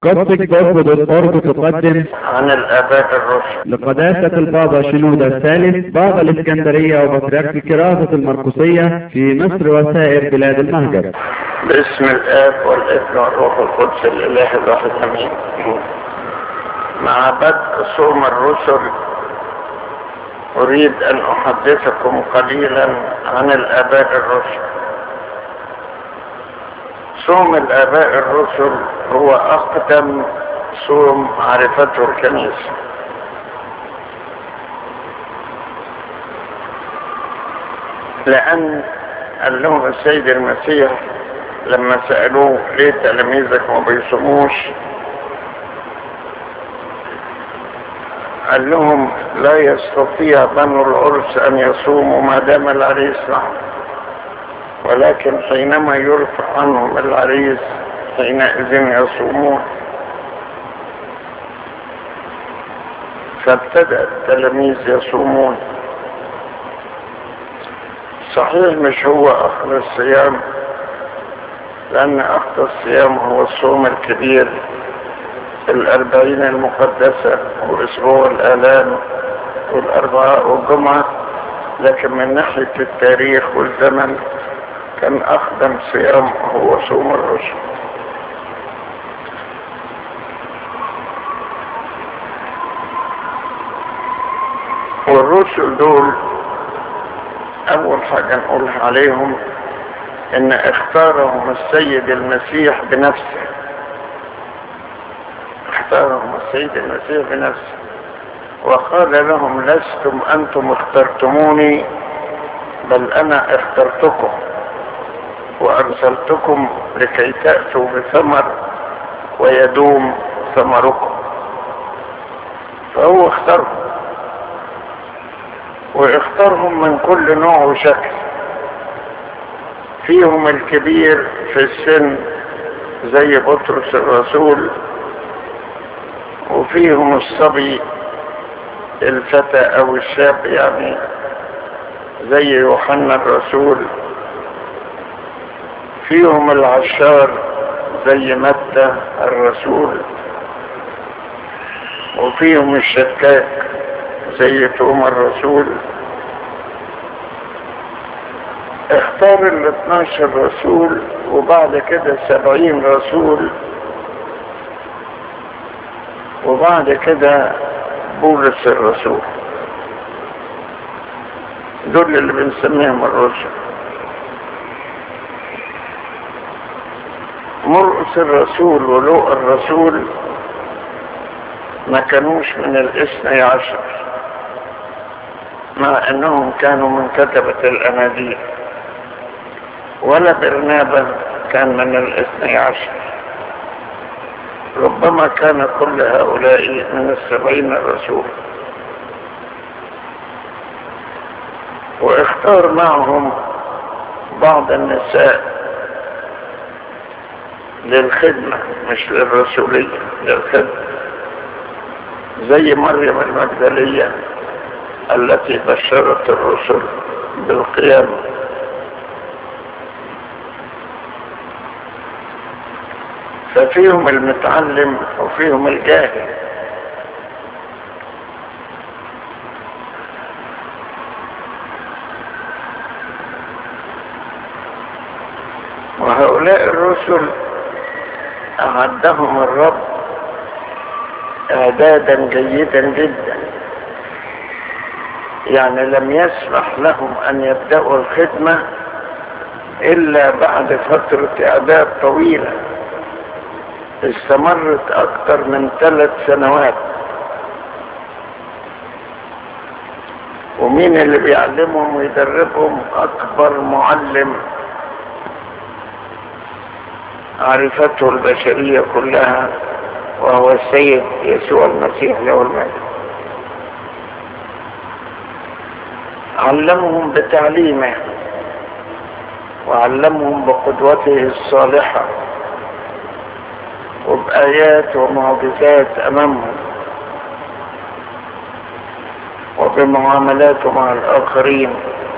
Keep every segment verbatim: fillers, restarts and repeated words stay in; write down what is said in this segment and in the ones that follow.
قصة جذب دوت أورج تقدم عن الآباء الرسل. لقداسة البابا شنودة الثالث بابا الإسكندرية وبطريرك الكراسة المرقسية في مصر وسائر بلاد المهجر. باسم الآب والابن والروح القدس الإله الواحد آمين. مع بدء صوم الرسل أريد أن أحدثكم قليلا عن الآباء الرسل. صوم الآباء الرسل هو أقدم صوم عرفته الكنيسة، لأن قال لهم السيد المسيح لما سألوه ليه تلاميذك ما بيصوموش، قال لهم لا يستطيع بنو العرس أن يصوموا ما دام العريس معهم، ولكن حينما يرفع عنهم العريس حينئذ يصومون. فابتدأ التلاميذ يصومون. صحيح مش هو أخر الصيام، لأن أخر الصيام هو الصوم الكبير، الأربعين المقدسة وأسبوع الآلام والأربعاء والجمعة، لكن من ناحية التاريخ والزمن كان أقدم صيام هو صوم الرسل. والرسل دول أول حاجة نقولها عليهم إن اختارهم السيد المسيح بنفسه. اختارهم السيد المسيح بنفسه وقال لهم لستم أنتم اخترتموني، بل أنا اخترتكم وأرسلتكم لكي تأتوا بثمر ويدوم ثمركم. فهو اختارهم، واختارهم من كل نوع وشكل. فيهم الكبير في السن زي بطرس الرسول، وفيهم الصبي الفتى او الشاب يعني زي يوحنا الرسول، فيهم العشار زي متى الرسول، وفيهم الشكاك زي توما الرسول. اختار الاثناشر رسول وبعد كده سبعين رسول، وبعد كده بولس الرسول. دول اللي بنسميهم الرسل. مرقس الرسول ولوقا الرسول ما كانوش من الاثني عشر، مع انهم كانوا من كتبة الاناجيل، ولا برنابا كان من الاثني عشر. ربما كان كل هؤلاء من السبعين الرسول. واختار معهم بعض النساء للخدمة مش للرسولية، للخدمة، زي مريم المجدلية التي بشرت الرسل بالقيامة. ففيهم المتعلم وفيهم الجاهل. وهؤلاء الرسل أعدهم الرب إعدادا جيدا جدا، يعني لم يسمح لهم أن يبدأوا الخدمة إلا بعد فترة إعداد طويلة استمرت أكثر من ثلاث سنوات. ومين اللي بيعلمهم ويدربهم؟ أكبر معلم عرفته البشرية كلها، وهو السيد يسوع المسيح له المجد. علمهم بتعليمه وعلمهم بقدوته الصالحة وبآيات ومعجزات أمامهم وبمعاملاته مع الآخرين.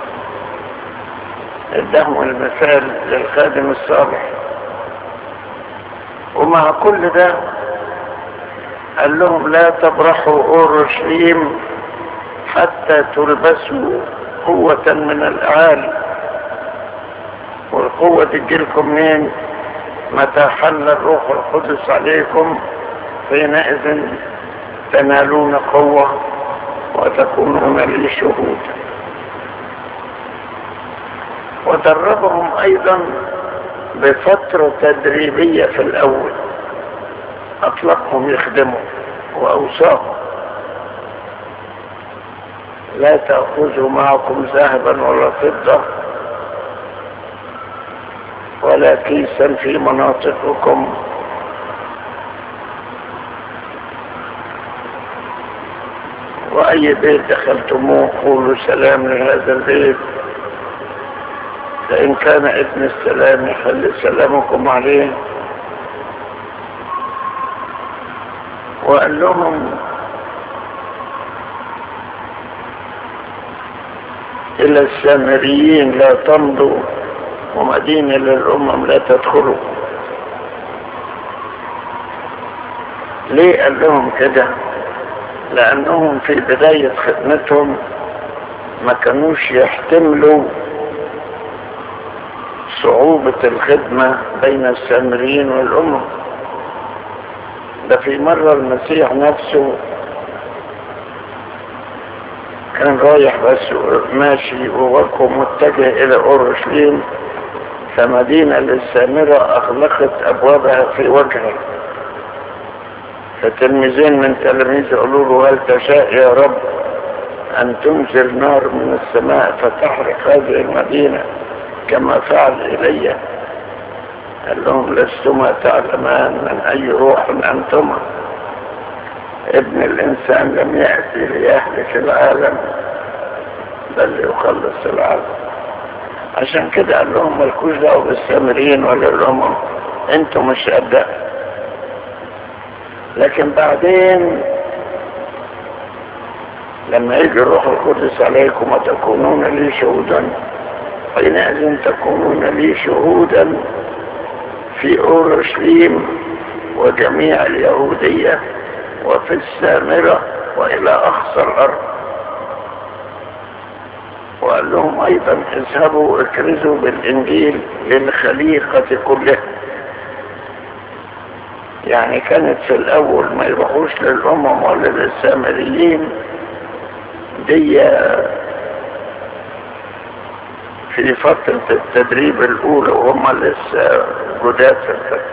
ادهم المثال للخادم الصالح. ومع كل ده قال لهم لا تبرحوا اورشليم حتى تلبسوا قوة من الاعالي. والقوة تجيلكم منين؟ متى حل الروح القدس عليكم حينئذ تنالون قوة وتكونون لي شهودا. ودربهم ايضا بفترة تدريبية في الاول، اطلقهم يخدموا واوصاهم لا تأخذوا معكم ذهبا ولا فضة ولا كيسا في مناطقكم، واي بيت دخلتموه قولوا سلام لهذا البيت، فان كان ابن السلام يخلي سلامكم عليه. وقال لهم الى السامريين لا تمضوا ومدينة للأمم لا تدخلوا. ليه قال لهم كده؟ لأنهم في بداية خدمتهم ما كانوش يحتملوا صعوبة الخدمة بين السامريين والأمم. ده في مرة المسيح نفسه كان رايح بس ماشي ووجهه متجه إلى أورشليم، فمدينة للسامرة أغلقت أبوابها في وجهه، فتلميذين من تلاميذ قالوا له هل تشاء يا رب أن تنزل نار من السماء فتحرق هذه المدينة كما فعل إلي؟ قال لهم لستما تعلمان من أي روح أنتما، ابن الإنسان لم يأتي ليهلك العالم بل ليخلص العالم. عشان كده قال لهم مالكوش دعوة بالسامريين ولا الأمم، انتم مش قدها. لكن بعدين لما يجي الروح القدس عليكم وتكونون لي شهودا حينئذ تكونون لي شهودا في أورشليم وجميع اليهودية وفي السامرة وإلى أقصى الأرض. وقال لهم أيضا اذهبوا اكرزوا بالإنجيل للخليقة كلها. يعني كانت في الأول ما يروحوش للأمم ولا للسامريين، دي في فترة التدريب الأولى وهم لسه جداد في الفترة.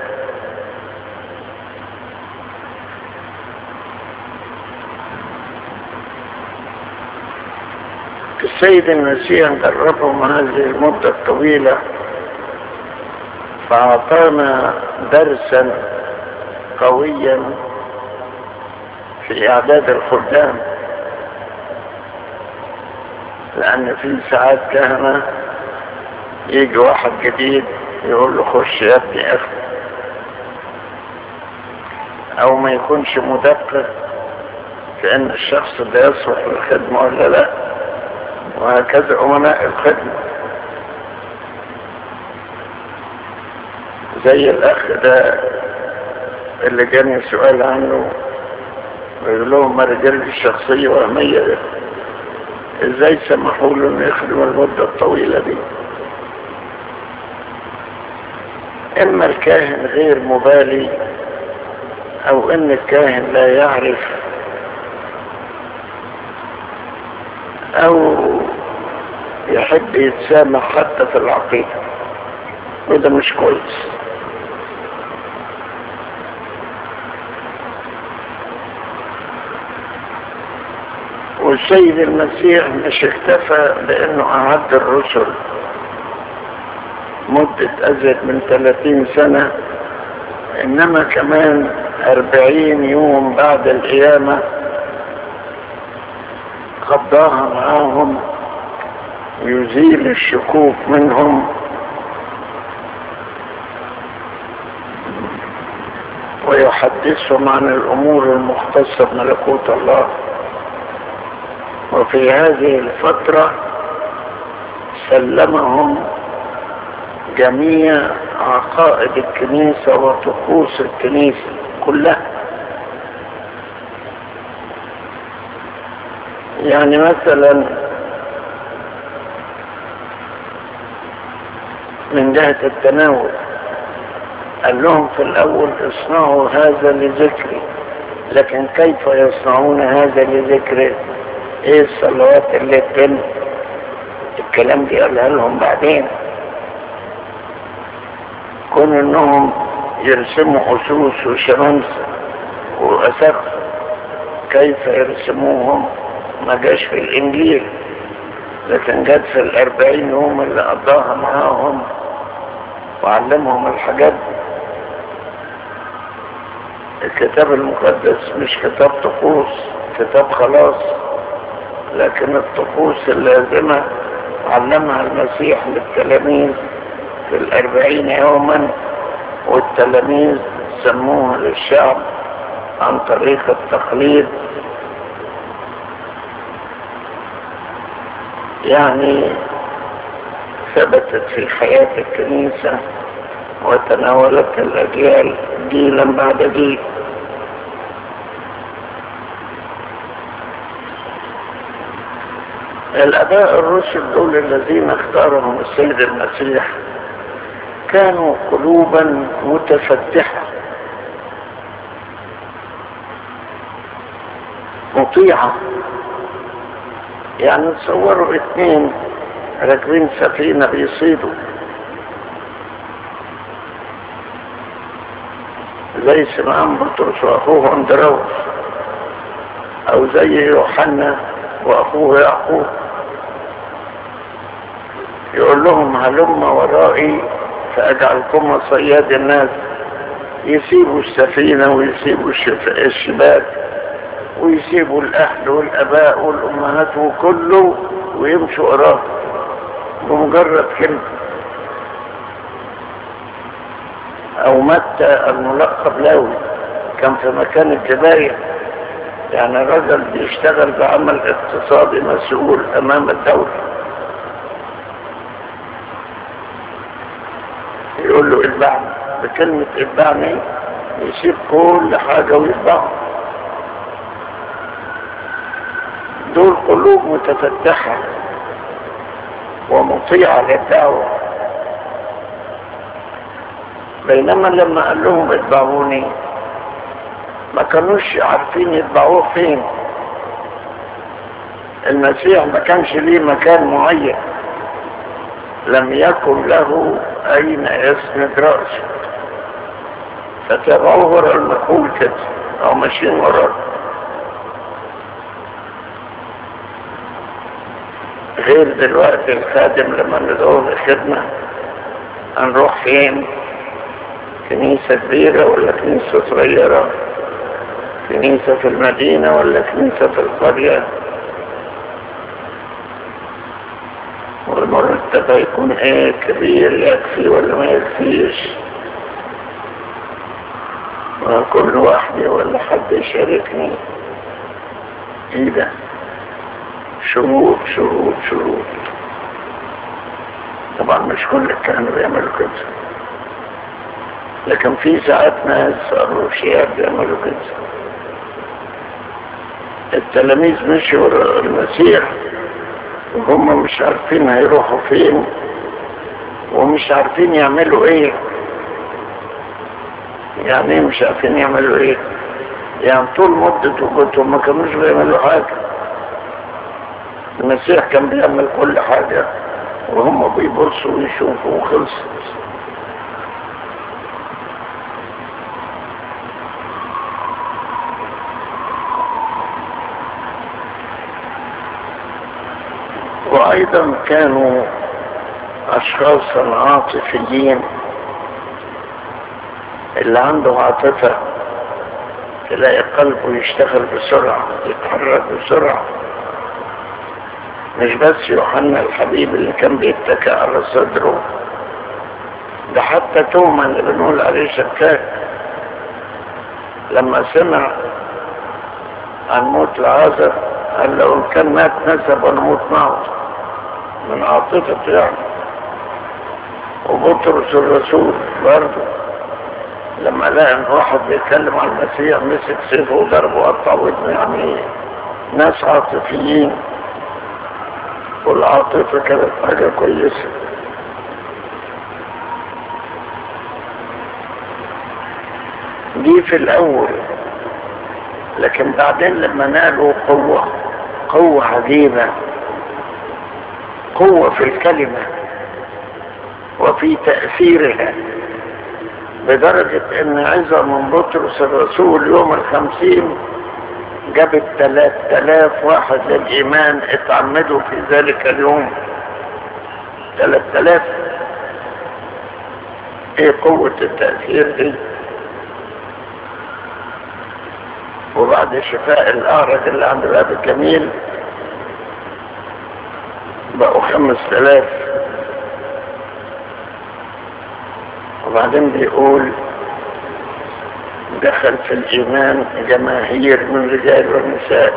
السيد المسيح دربهم هذه المدة الطويلة، فأعطانا درسا قويا في إعداد الخدام. لأن في ساعات كهنة يجي واحد جديد يقول له خش يا ابني أخي، أو ما يكونش مدقق في أن الشخص ده يصلح للخدمة ولا لا، وهكذا أمناء الخدمة. زي الأخ ده اللي جاني سؤال عنه ويقول لهم ما رجال الشخصية وهمية، ازاي سمحوا له انه يخدم المدة الطويلة دي؟ اما الكاهن غير مبالي، او ان الكاهن لا يعرف، او يحب يتسامح حتى في العقيدة، وده مش كويس. والسيد المسيح مش اكتفى بانه اعد الرسل مدة ازيد من ثلاثين سنة، انما كمان اربعين يوم بعد القيامة قضاها معاهم يزيل الشكوك منهم ويحدثهم عن الامور المختصة بملكوت الله. وفي هذه الفترة سلمهم جميع عقائد الكنيسة وطقوس الكنيسة كلها، يعني مثلا من جهة التناول قال لهم في الأول اصنعوا هذا لذكري، لكن كيف يصنعون هذا لذكري؟ ايه الصلوات اللي تتم؟ الكلام دي قالها لهم بعدين. كون انهم يرسموا أسوس وشمامسة وأسقف كيف يرسموهم ما جاش في الإنجيل، لكن جات في الأربعين يوم اللي قضاها معاهم وعلمهم الحاجات دي. الكتاب المقدس مش كتاب طقوس، كتاب خلاص، لكن الطقوس اللازمة علمها المسيح للتلاميذ في الأربعين يوما، والتلاميذ سموها للشعب عن طريق التقليد. يعني ثبتت في حياة الكنيسة وتناولتها الأجيال جيلا بعد جيل. الآباء الرسل دول الذين اختارهم السيد المسيح كانوا قلوبا متفتحة مطيعة. يعني تصوروا اثنين راكبين سفينة بيصيدوا، زي سمعان بطرس واخوه اندراوس، او زي يوحنا واخوه يعقوب، يقول لهم هلم ورائي فاجعلكم صياد الناس. يسيبوا السفينة ويسيبوا الشباك ويسيبوا الاهل والاباء والامهات وكله ويمشوا وراه بمجرد كلمة. او متى الملقب لاوي كان في مكان الجباية، يعني الرجل بيشتغل بعمل اقتصادي مسؤول امام الدولة، يقول له اتبعني، بكلمة اتبعني يسيب كل حاجة ويتبعه. دول قلوب متفتحة ومطيعة للدعوة. بينما لما قال لهم اتبعوني ما كانوش عارفين يتبعوه فين. المسيح ما كانش ليه مكان معين، لم يكن له اين يسند رأسه، فتابعوه وراء المقول كده او ماشيين وراه. غير دلوقتي الخادم لما ندعوه لخدمة هنروح فين؟ كنيسة كبيرة ولا كنيسة صغيرة؟ كنيسة في المدينة ولا كنيسة في القرية؟ والمرتب هيكون ايه؟ كبير يكفي ولا ما يكفيش؟ وكل واحد ولا حد يشاركني؟ ايه ده؟ شروط شروط شروط. طبعا مش كل الكهنة بيعملوا كده، لكن في ساعات ناس صاروا شيعة بيعملوا كده. التلاميذ مشوا ورا المسيح وهم مش عارفين هيروحوا فين ومش عارفين يعملوا ايه. يعني ايه مش عارفين يعملوا ايه؟ يعني طول مدة وجودهم ما كانوش بيعملوا حاجة. المسيح كان بيعمل كل حاجة وهم بيبصوا ويشوفوا وخلصت. وأيضا كانوا أشخاصا عاطفيين. اللي عنده عاطفة تلاقي قلبه يشتغل بسرعة، يتحرك بسرعة. مش بس يوحنا الحبيب اللي كان بيتكئ على صدره، ده حتى توما اللي بنقول عليه شكاك لما سمع عن موت العازر قال له ان كان مات نسب ونموت معه، من عاطفته يعني. وبطرس الرسول برضه لما لقى ان واحد بيتكلم عن المسيح مسك سيفه وضربه وقطع ودنه. يعني ناس عاطفيين، والعاطفة كانت حاجة كويسة. دي في الأول، لكن بعدين لما نالوا قوة قوة عجيبة، قوة في الكلمة وفي تأثيرها، بدرجة ان عزة من بطرس الرسول يوم الخمسين جابت ثلاث آلاف واحد للإيمان اتعمدوا في ذلك اليوم. ثلاث آلاف. ايه قوة التأثير دي؟ وبعد شفاء الأعرج اللي عند باب الجميل بقوا خمس آلاف. وبعدين بيقول دخل في الإيمان جماهير من رجال ونساء،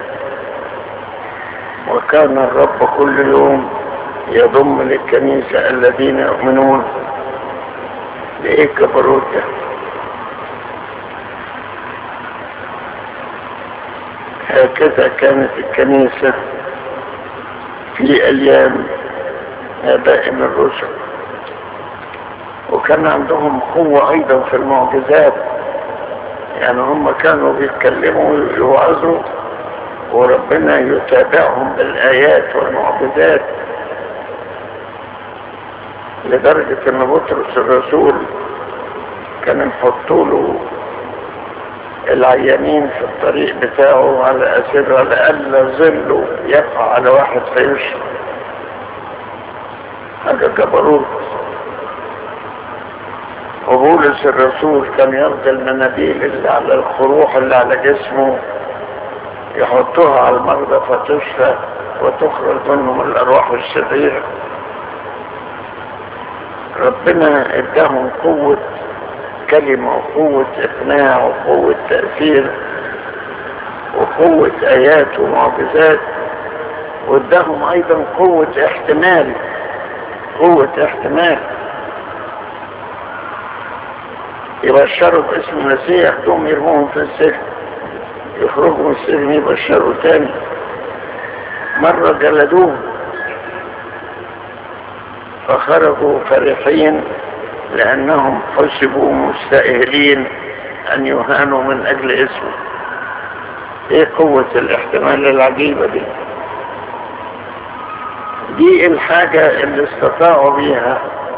وكان الرب كل يوم يضم للكنيسة الذين يؤمنون. لإيه كبروت ده؟ هكذا كانت الكنيسة في أيام آبائنا الرسل، وكان عندهم قوة أيضا في المعجزات. يعني هم كانوا بيتكلموا ويوعظوا وربنا يتابعهم بالآيات والمعجزات، لدرجة ان بطرس الرسول كان يحطوا له العيانين في الطريق بتاعه على أسر على ألا ظله يقع على واحد فيشرب. حاجة جبروت. وبولس الرسول كان ياخد المناديل اللي على الخروح اللي على جسمه يحطوها على المرضى فتشفى وتخرج منهم الأرواح الشريرة. ربنا اداهم قوة كلمة وقوة إقناع وقوة تأثير وقوة آيات ومعجزات، واداهم أيضا قوة احتمال. قوة احتمال يبشروا باسم المسيح، ياخدوهم يرموهم في السجن، يخرجوا من السجن يبشروا تاني. مرة جلدوهم فخرجوا فرحين لأنهم حسبوا مستأهلين أن يهانوا من أجل اسمه. ايه قوة الاحتمال العجيبة دي؟ دي الحاجة اللي استطاعوا بيها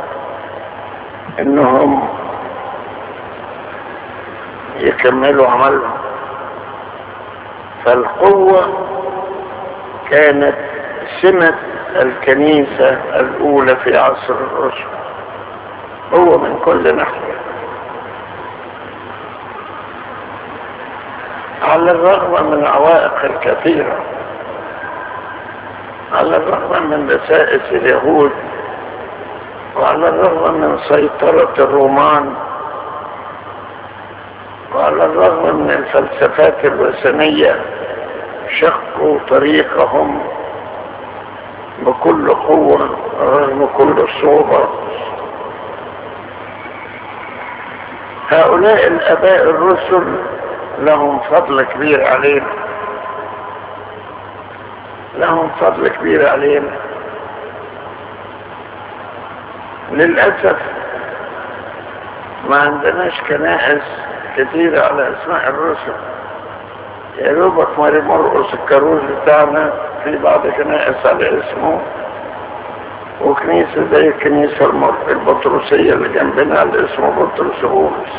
انهم يكملوا عملهم. فالقوة كانت سمة الكنيسة الأولى في عصر الرسل، هو من كل ناحية. على الرغم من عوائق الكثيرة، على الرغم من دسائس اليهود، وعلى الرغم من سيطرة الرومان، وعلى الرغم من الفلسفات الوثنية، شقوا طريقهم بكل قوة رغم كل الصعوبات. هؤلاء الآباء الرسل لهم فضل كبير علينا، لهم فضل كبير علينا. للأسف ما عندناش كنائس كثيرة على اسماء الرسل. يا دوبك ماري مرقس الكاروز بتاعنا في بعض كنائس على اسمه، وكنيسة زي الكنيسة البطرسية اللي جنبنا على اسمه بطرس بولس.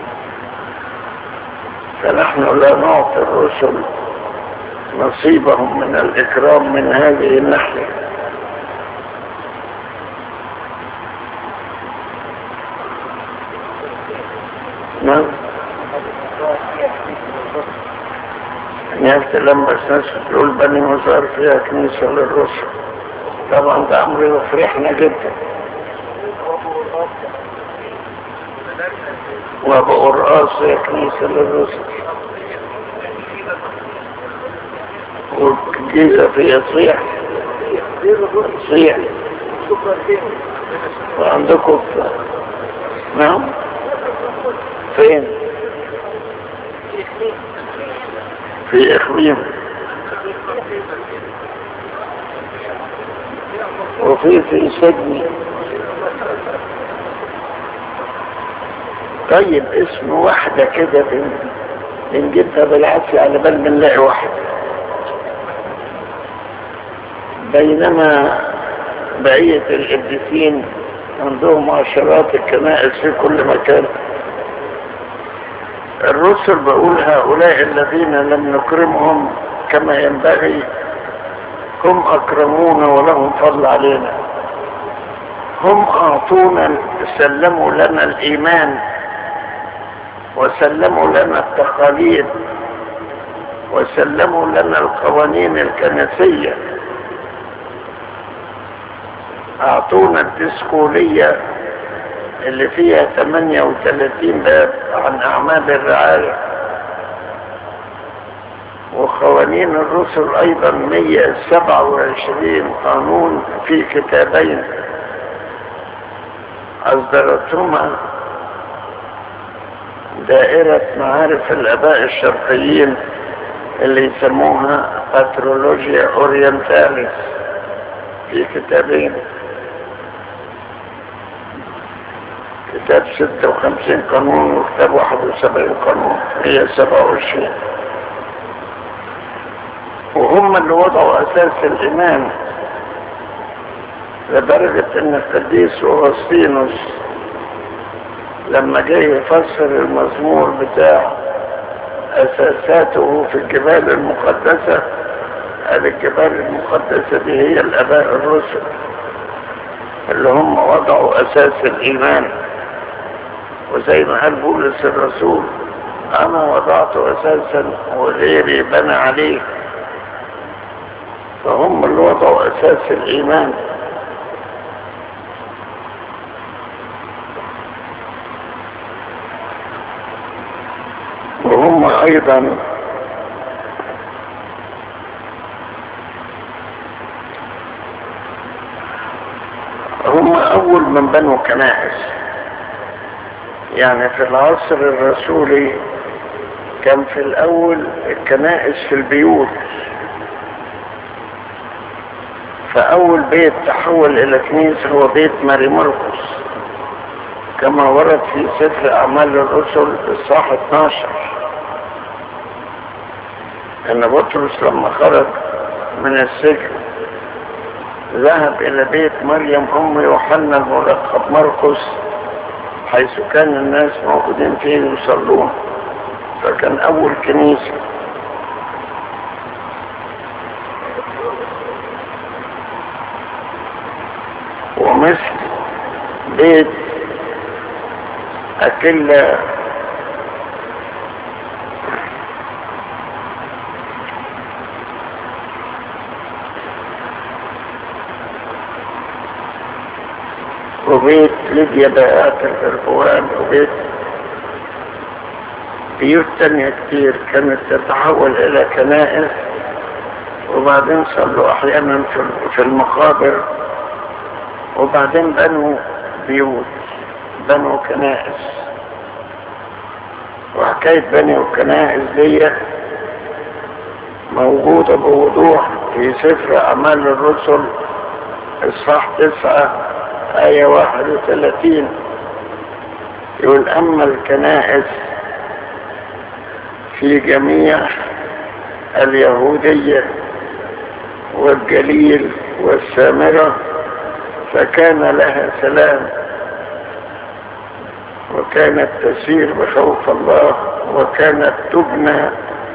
فنحن لا نعطي الرسل نصيبهم من الإكرام من هذه الناحية. نعم. نيافة لما الناس تقول بني مزار فيها كنيسة للرسل، طبعا ده أمر يفرحنا جدا. وأبو قرقاص هي كنيسة للرسل، والجيزة فيها صيح صيح، وعندكم نعم فين؟ في إخويم. وفي في سجن. طيب اسم واحدة كده بنجيبها بالعافية على بال بنلاقي واحدة، بينما بقية القديسين عندهم عشرات الكنائس في كل مكان. الرسل بقول هؤلاء الذين لم نكرمهم كما ينبغي هم أكرمونا ولهم فضل علينا. هم أعطونا، سلموا لنا الإيمان وسلموا لنا التقاليد وسلموا لنا القوانين الكنسية. أعطونا الديسكولية اللي فيها ثمانية وثلاثين باب عن أعمال الرعاية، وقوانين الرسل أيضا مئة وسبعة وعشرين قانون في كتابين أصدرتهما دائرة معارف الآباء الشرقيين اللي يسموها باترولوجيا أورينتاليس في كتابين، كتاب ستة وخمسين قانون وكتاب واحد وسبعين قانون، مئة وسبعة وعشرين. وهم اللي وضعوا أساس الإيمان، لدرجة أن القديس أوغسطينوس لما جاي يفسر المزمور بتاع أساساته في الجبال المقدسة قال الجبال المقدسة دي هي الآباء الرسل اللي هم وضعوا أساس الإيمان. وزي ما قال بولس الرسول أنا وضعت أساسا وغيري بنى عليه، فهم اللي وضعوا أساس الإيمان. وهم أيضا هم أول من بنوا كنائس. يعني في العصر الرسولي كان في الأول الكنائس في البيوت، فأول بيت تحول إلى كنيسة هو بيت ماري مرقس كما ورد في سفر أعمال الرسل الصح اثناشر، أن بطرس لما خرج من السجن ذهب إلى بيت مريم أم يوحنا الملقب مرقس حيث كان الناس موجودين فيه يصلون، فكان أول كنيسة. ومثل بيت أكيلا وبيت ليبيا بيات الإرفوان وبيت بيوت تانية كتير كانت تتحول إلى كنائس، وبعدين صلوا أحيانا في المقابر، وبعدين بنوا بيوت، بنوا كنائس. وحكاية بنوا الكنائس دي موجودة بوضوح في سفر أعمال الرسل الصح تسعة آية واحد وثلاثين، يقول أما الكنائس في جميع اليهودية والجليل والسامرة فكان لها سلام، وكانت تسير بخوف الله، وكانت تبنى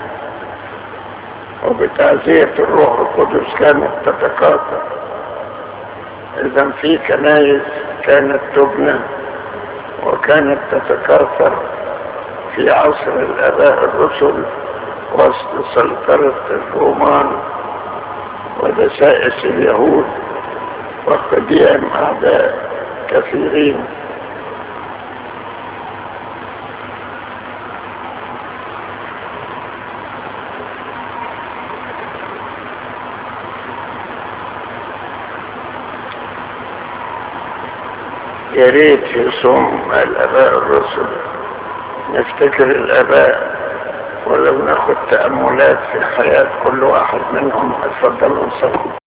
وبتعزية الروح القدس كانت تتكاثر. إذا في كنائس كانت تبنى وكانت تتكاثر في عصر الآباء الرسل وسط سيطرة الرومان ودسائس اليهود وقديم أعداء كثيرين. يا ريت يصوم الآباء الرسل نفتكر الآباء ولو ناخد تأملات في حياة كل واحد منهم. اتفضلوا صلوا.